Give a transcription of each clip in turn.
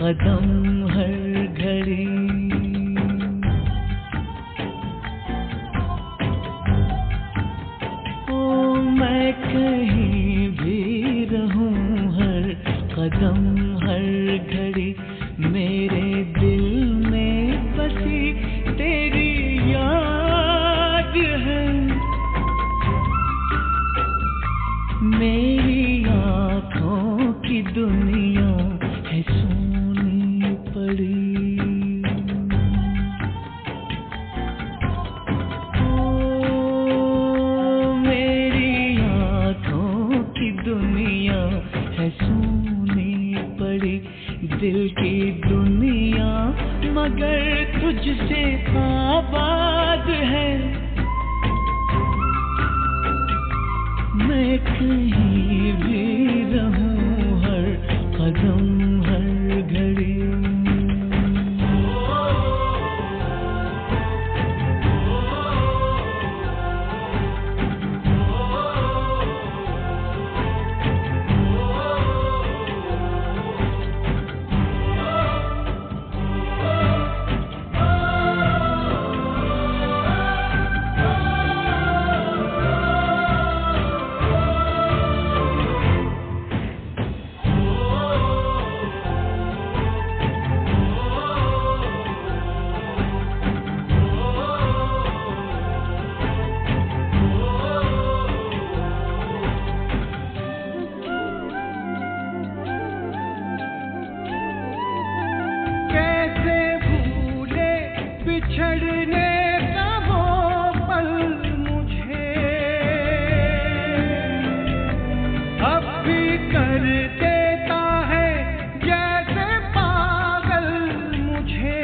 कदम हर घड़ी। ओ मैं कहीं भी रहूं हर कदम हर घड़ी, मेरे दिल में बसी तेरी याद है। मेरी आँखों की दुनिया है सोनी पड़ी। ओ मेरी आँखों की दुनिया है सोनी पड़ी, दिल की दुनिया मगर तुझसे आबाद है। मैं कहीं भी रहूं हर कदम हर घड़ी। बिछड़ने का वो पल मुझे अब भी कर देता है जैसे पागल मुझे।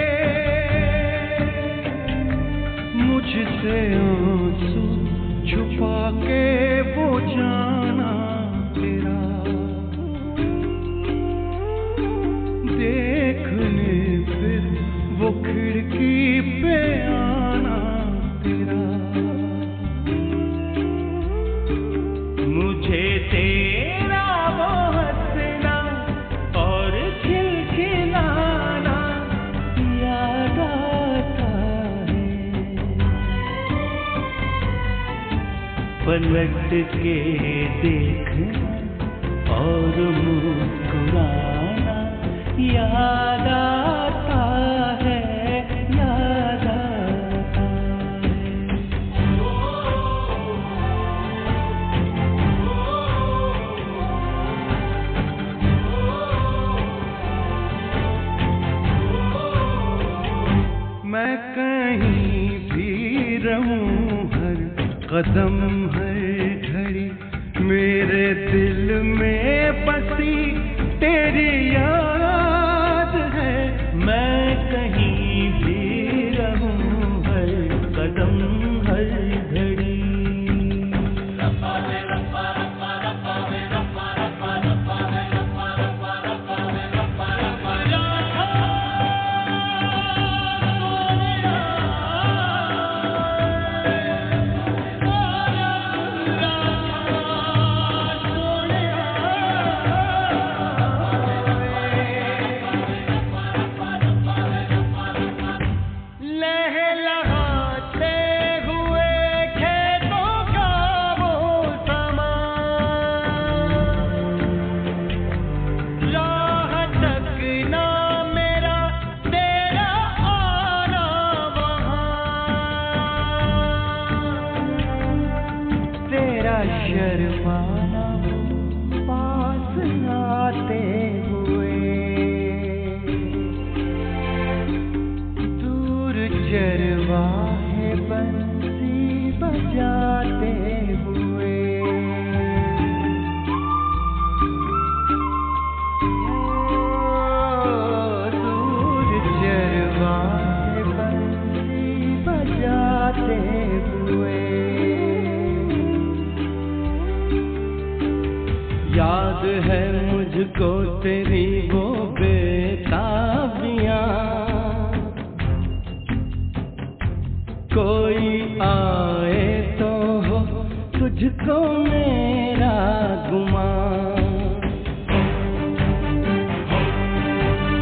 मुझसे आंसू छुपा के वो जाना तेरा, देखने फिर वो खिड़की पे आना तेरा। मुझे तेरा वो हंसना और खिलखिलाना याद आता है। पलट के देखना और मुस्कुराना याद आता है, याद आता है। मैं कहीं भी रहूं हर कदम हर घड़ी, मेरे दिल में बसी तेरी याद है। मैं कहीं भी रहूं हर कदम हर घड़ी। शर्माना पास आते हुए, दूर चरवाहे बंसी बजाते हुए। दूर चरवाहे बंसी बजाते हुए। याद है मुझको तेरी वो बेताबियां, कोई आए तो हो तुझको मेरा गुमान।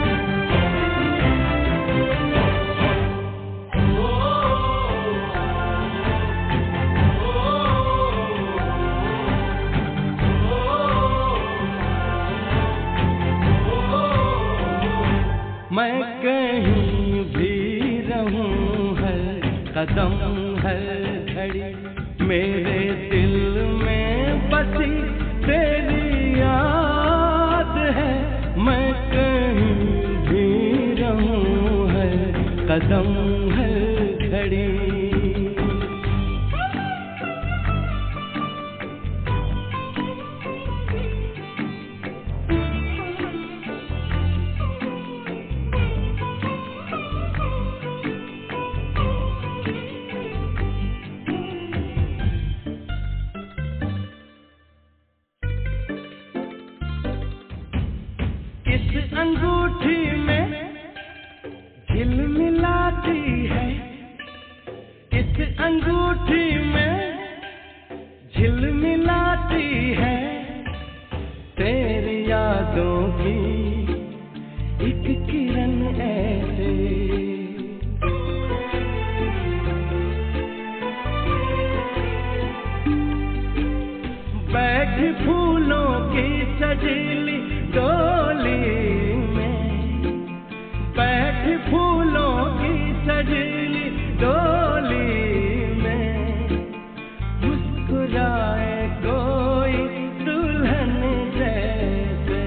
कदम हर घड़ी मेरे दिल में बसी तेरी याद है। मैं कहीं भी रहूं हर कदम हर घड़ी। अंगूठी में झिलमिलाती है, इस अंगूठी में झिलमिलाती है तेरी यादों की एक किरण ऐसे। बैठी फूलों की सजीली डोली में, बैठी फूलों की सजीली डोली में, मुस्कुराए कोई दुल्हन जैसे।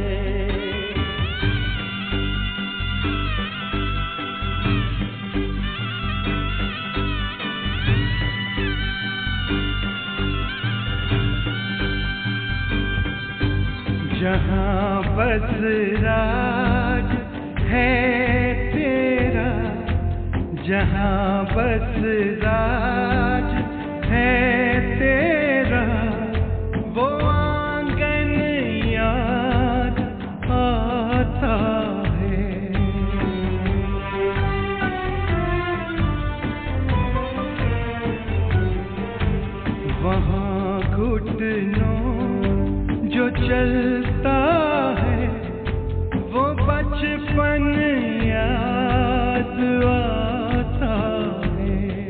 जहाँ बस राज है तेरा, जहाँ बस राज है तेरा, वो आंगन याद आता है। वहाँ घुटनों जो चलता है वो बचपन याद आता है।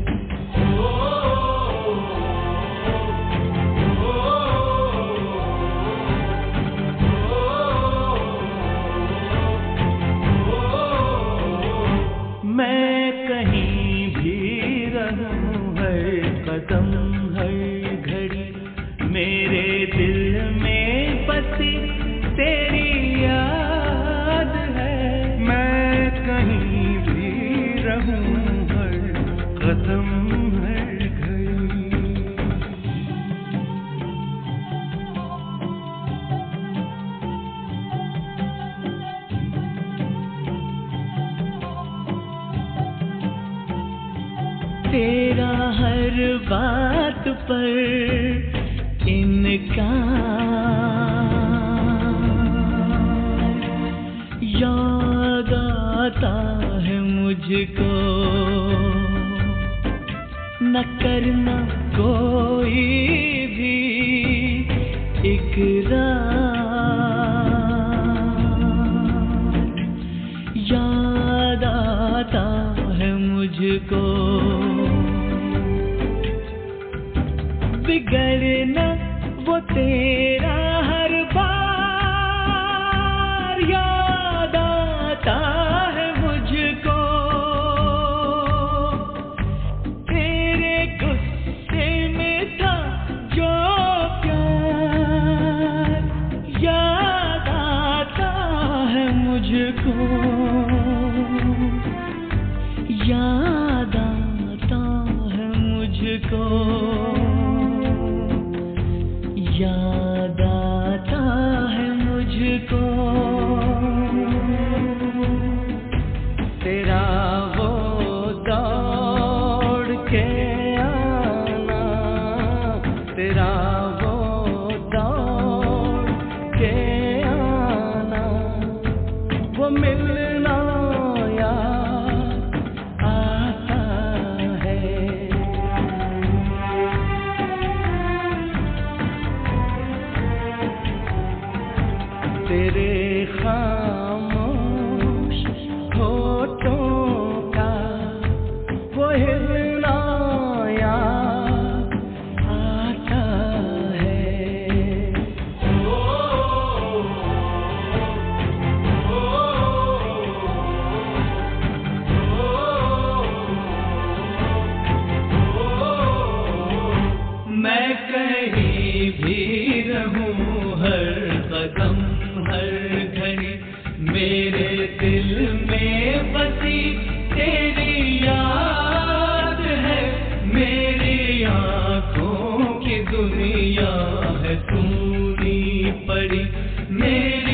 मैं कहीं भी रहूं हर कदम हर घड़ी, मेरे दिल में बसी तेरी याद है। मैं कहीं भी रहूं हर कदम हर घड़ी। तेरा हर बात पर इनकार, याद आता है मुझको, न करना कोई भी इकरार। याद आता है मुझको, बिगड़ना वो तेरा हर बार। याद आता है मुझको, तेरे गुस्से में था जो प्यार। याद आता है मुझको, याद आता है मुझको, याद आता है मुझको। तेरा वो दौड़ के आना, तेरा वो दौड़ के आना, वो मिलना याद आता है। तेरे खामोश होठों का वो हिलना याद आता है। मेरे